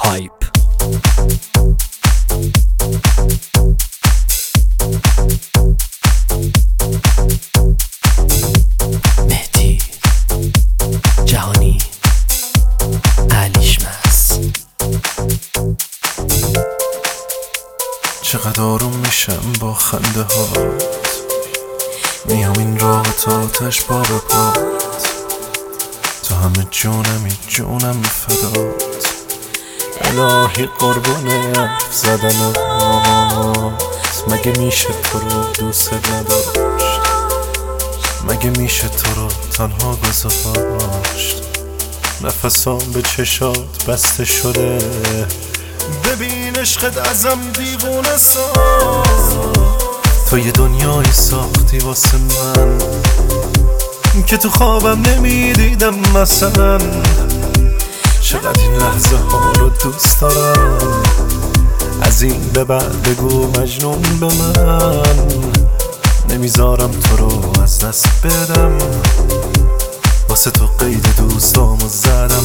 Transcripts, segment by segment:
هایپ. مهدی جهانی علیشمس. چقدر آروم میشم با خنده هات، میام این راه تا آتش پا به پات، تو همه جونم فدات، الهی قربون حرف زدنات. مگه میشه تو رو دوست نداشت؟ مگه میشه تو رو تنها گذاشت؟ نفسام به چشات بسته شده، ببین عشقت ازم دیوونه ساز. تو یه دنیایی ساختی واسه من که تو خوابم نمیدیدم مثلا. چقدر این لحظه ها رو دوست دارم، از این به بعد بگو مجنون به من. نمیذارم تو رو از دست بدم، واسه تو قید دوستامو زدم.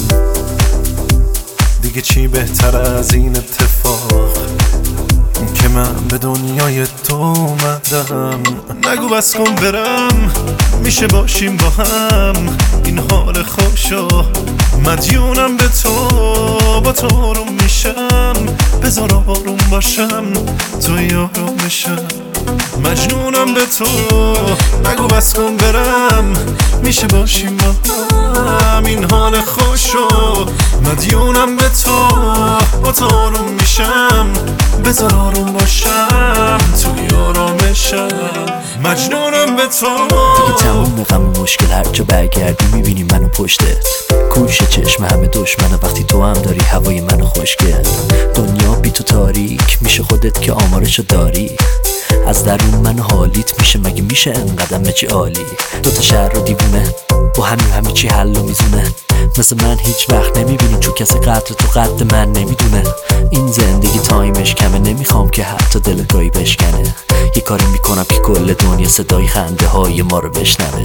دیگه چی بهتر از این اتفاق که من به دنیای تو اومدم. نگو بس کن برم، میشه باشیم با هم. این حال خوشو مدیونم به تو، با تو آروم میشم. بذار آروم باشم توی آرومشم، مجنونم به تو. نگو بس کن برم، میشه باشیم با هم. این حال خوشو مدیونم به تو، با تو آروم میشم. بذار آروم باشم توی آرامشم، مجنونم به تو. دیگه تموم غم و مشکل، هر جا برگردی میبینی منو پشتت. کوش چشم همه دشمنه وقتی تو هم داری هوای منو خوشگل. دنیا بی تو تاریک میشه، خودت که آمارشو داری. از درون من حالیت میشه، مگه میشه انقدر مچی عالی. دوتا شهر رو دیوونه با همه چی حل و میزونه. مثل من هیچ وقت نمیبینی، چون کسی قدر تو قد من نمیدونه. این زندگی تایمش کمه، نمیخوام که حتی دلگاهی بشکنه. یه کاری میکنم که کل دنیا صدای خنده های ما رو بشنوه.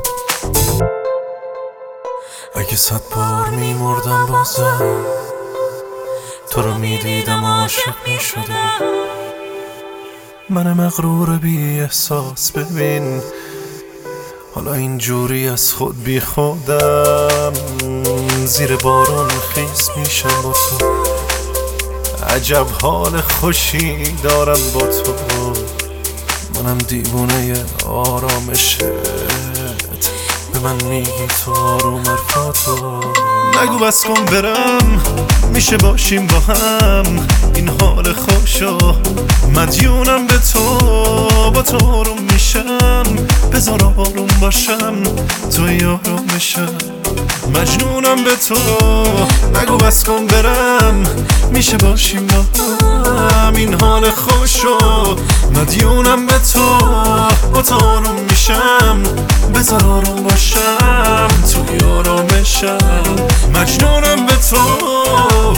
اگه 100 بار میمردم بازم، تو رو میدیدم عاشق میشدم. من مغرور بی احساس ببین، حالا اینجوری از خود بی خودم. زیر بارون خیس میشم با تو، عجب حال خوشی دارم با تو. منم دیوونه آرامشت، به من میگی تو آروم حرفاتو. نگو بس کن برم، میشه باشیم با هم. این حال خوشو مدیونم به تو، با تو آروم میشم. بذار آروم باشم توی آرامشم، مجنونم به تو. نگو بس کن برم، میشه باشیم با هم. این حال خوشو مدیونم به تو، با تو آروم میشم. بذار آروم باشم توی آرامشم، مجنونم به تو.